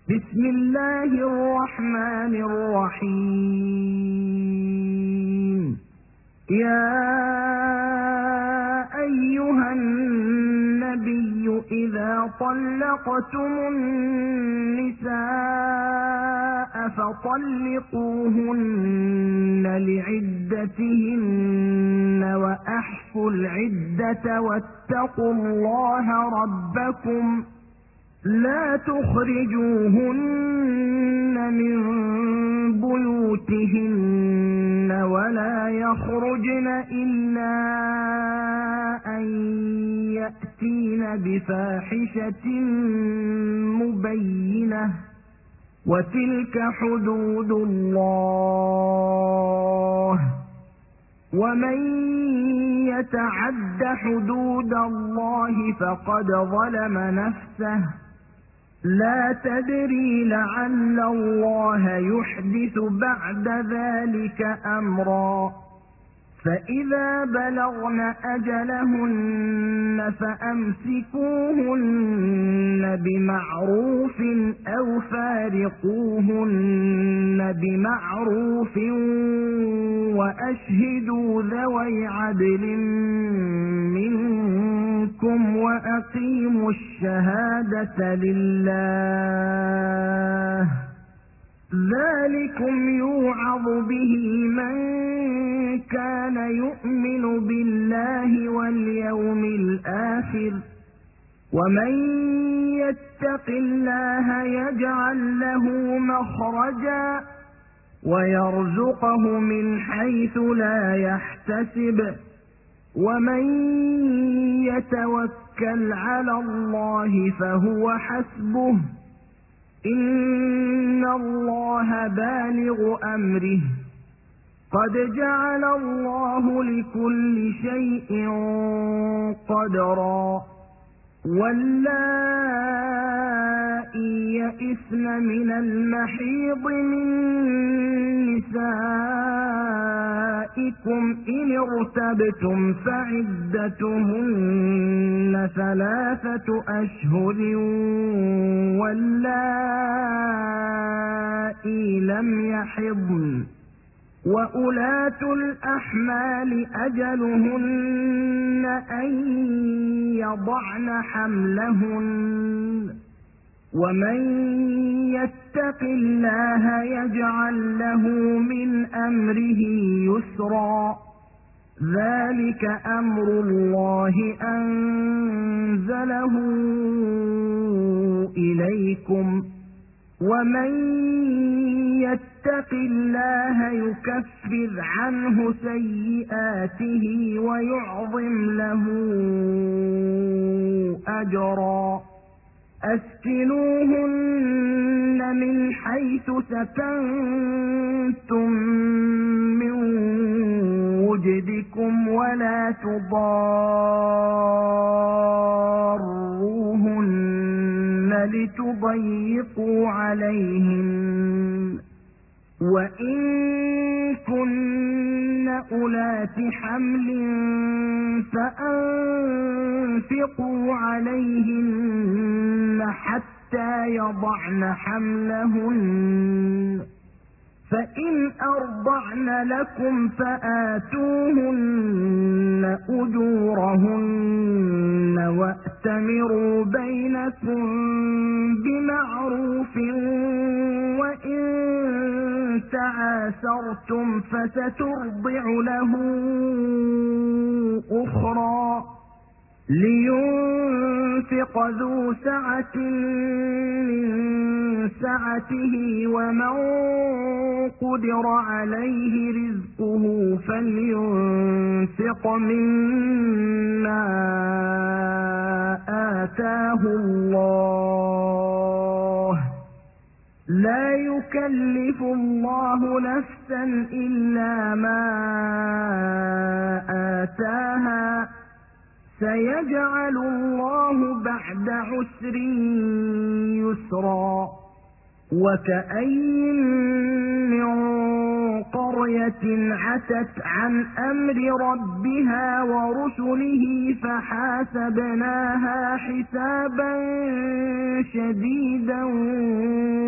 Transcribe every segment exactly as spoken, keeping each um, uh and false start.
بسم الله الرحمن الرحيم. يا أيها النبي إذا طلقتم النساء فطلقوهن لعدتهن وأحصوا العدة واتقوا الله ربكم لا تخرجوهن من بيوتهن ولا يخرجن إلا أن يأتين بفاحشة مبينة وتلك حدود الله ومن يتعد حدود الله فقد ظلم نفسه لا تدري لعل الله يحدث بعد ذلك أمرا فإذا بلغن أجلهن فأمسكوهن بمعروف أو فارقوهن بمعروف وأشهدوا ذوي عدل منكم وأقيموا الشهادة لله ذلكم يوعظ به من كان يؤمن بالله واليوم الآخر ومن يتق الله يجعل له مخرجا ويرزقه من حيث لا يحتسب ومن يتوكل على الله فهو حسبه إن الله بالغ أمره قد جعل الله لكل شيء قدرا واللائي يئسن من المحيض من نسائكم إن ارتبتم فعدتهن ثلاثة أشهر واللائي لم يحضن وأولاة الأحمال أجلهن أن يضعن حملهن ومن يتق الله يجعل له من أمره يسرا ذلك أمر الله أنزله إليكم ومن يتق الله يكفر عنه سيئاته ويعظم له أجرا أسكنوهن من حيث سكنتم من وجدكم ولا تضاروهن لتضيقوا عليهن وإن كن أولات حمل فأنفقوا عليهن حتى يضعن حملهن فإن أرضعن لكم فآتوهن أجورهن وأتمروا بينكم بمعروف وإن تعاسرتم فسترضع له أخرى لينفق ذو سعة من سعته ومن قدر عليه رزقه فلينفق مما آتاه الله لا يكلف الله نفسا إلا ما آتاها سيجعل الله بعد عسر يسرا وكأين من قرية عتت عن أمر ربها ورسله فحاسبناها حسابا شديدا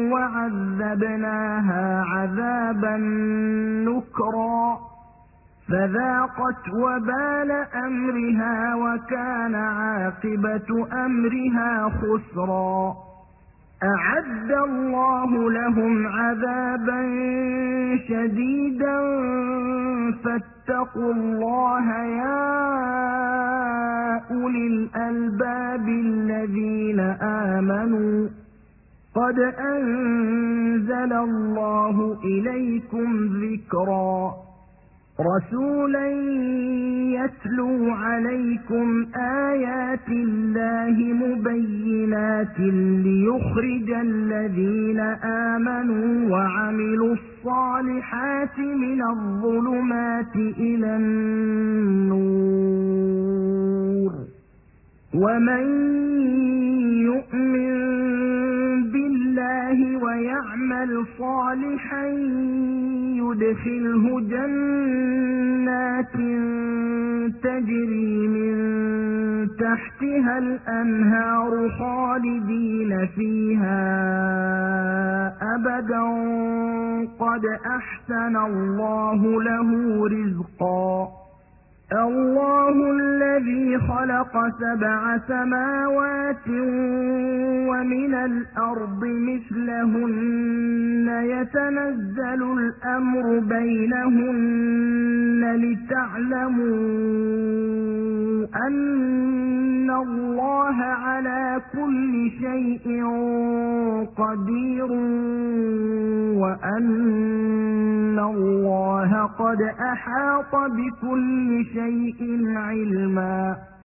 عذبناها عذابا نكرا فذاقت وبال أمرها وكان عاقبة أمرها خسرا أعد الله لهم عذابا شديدا فاتقوا الله يا أولي الألباب الذين آمنوا قد أنزل الله إليكم ذكرا رسولا يتلو عليكم آيات الله مبينات ليخرج الذين آمنوا وعملوا الصالحات من الظلمات إلى النور ومن يؤمن بالله ويعمل صالحا يدخله جنات تجري من تحتها الأنهار خالدين فيها أبدا قد أحسن الله له رزقا الله الذي خلق سبع سماوات ومن الأرض مثلهن يتنزل الأمر بينهن لتعلموا أن الله على كل شيء قدير وأن الله قد أحاط بكل شيء علما